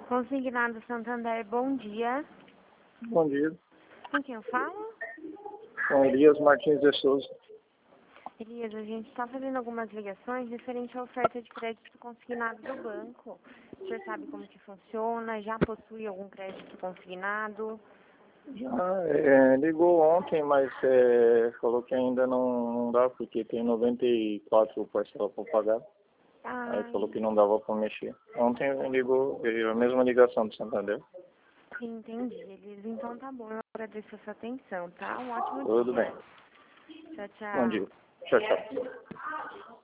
Consignado Santander, bom dia. Bom dia. Com quem eu falo? Com Elias Martins de Souza. Elias, a gente está fazendo algumas ligações referente à oferta de crédito consignado do banco. O senhor sabe como que funciona? Já possui algum crédito consignado? Ligou ontem, mas falou que ainda não dá, porque tem 94 parcelas para pagar. Aí falou que não dava para mexer. Ontem ligou, veio a mesma ligação do Santander. Entendi, Elias. Então tá bom, eu agradeço a sua atenção, tá? Um ótimo dia. Tudo bem. Tchau, tchau. Bom dia. Tchau, tchau.